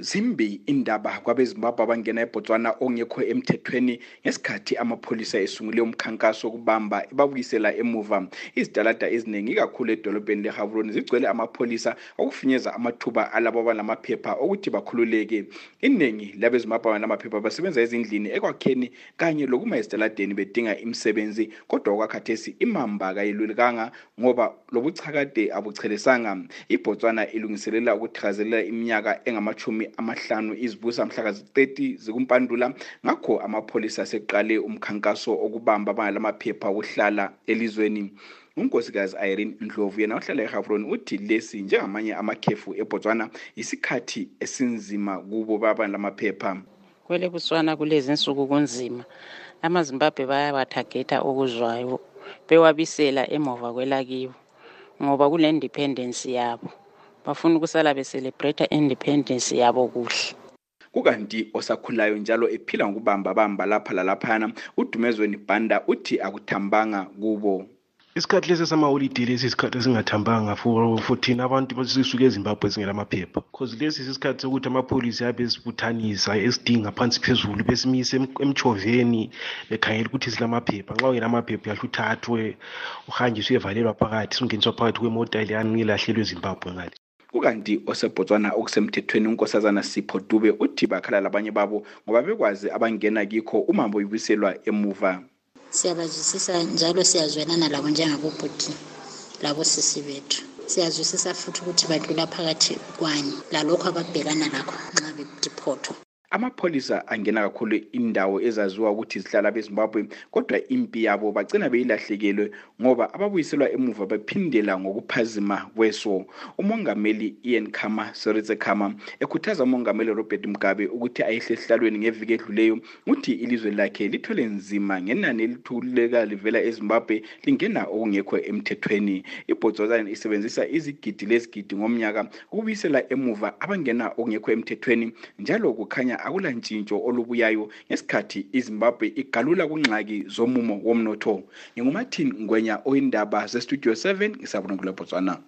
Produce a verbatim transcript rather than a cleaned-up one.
Zimbi indaba kwabeZimbabwe abangena eBotswana ongekho emthethweni ngesikhathi amapholisa esungule umkhankaso okubamba ebabuyisela emuva. Izitalada eziningi kakhulu edolobheni leGaborone zigcwele amapholisa okufinyeza amathuba alabo abanamaphepha ukuthi bakhululeke. Iningi labeZimbabwe abanamaphepha basebenza ezindlini ekwakheni kanye lokuma ezitaladeni bedinga imisebenzi, kodwa okwakhathesi imamba kayilulekanga ngoba lobuchakade abuchelesanga. iBotswana ilungiselela ukuthakazelela iminyaka engamachumi amahlanu izibusa mhla ka-thirty zikumpandula. Ngakho amapholisa aseqale umkhankaso okubamba abangalamaphepha okuhlala elizweni. uNkosikazi Irene Ndlovu yena ohlala eGaborone uthi lesi njengamanye amakhefu eBotswana isikhathi esinzima kubo abangalamaphepha. Kwele Botswana kulezi insuku kunzima. AmaZimbabwe bayawathageta okuzwayo bewabisela emuva kwelakiwo ngoba kule independence yabo. Bafuna ukusala becelebrate independence yabo kuhle. Kukanti osakhulayo njalo ephila ngokubamba bamba lapha lalaphana uDumezweni Banda uthi akuthambanga kubo. Isikhathi lesi samaholiday lesi isikhathi esingathambanga for fourteen abantu basisuke eZimbabwe singela amaphepha. Because lesi isikhathi sokuthi amapholisi abe sibuthanisa esidinga phansi phezulu besimisa emchoveni bekhangela ukuthi silamaphepha. Nxa ungela amaphepha yahle uthathwe uhanjiswe evalelwa phakathi sungeniswa phakathi kwemota eliyani ilahlelwe eZimbabwe ngale. Kukanti oseBotswana okusemthethweni uNkosazana Sipho Dube uthi bakhala labanye babo ngoba bekwazi abangena kikho uma boyibiselwa emuva. Siyabazwisisa njalo siyazwenana labo njengabobhuti labo sisi bethu. Siyazwisisa futhi ukuthi badlula phakathi kwani lalokho ababhekana lakho nxa bediphothwa. Amapholisa angena kakhulu indawo ezaziwa ukuthi zihlala beZimbabwe, kodwa impi yabo bagcina beyilahlekelwe ngoba ababuyiselwa emuva bephindela ngokuphazima kweso. Umongameli Ian Khama Soritse Khama ekhuthaza umongameli Robert Mugabe ukuthi ayehle esihlalweni ngeviki edluleyo uthi ilizwe lakhe lithole nzima ngenani elithuleka livela eZimbabwe lingena okungekho emthethweni. iBotswana isebenzisa izigidi lezigidi ngomnyaka ukubuyisela emuva abangena okungekho emthethweni, njalo kukhanya akulantshintsho olubuyayo ngesikhathi iZimbabwe igalula kungxaki zomumo womnotho. NginguMartin Ngwenya oyindaba ze Studio seven ngisabona kule Botswana.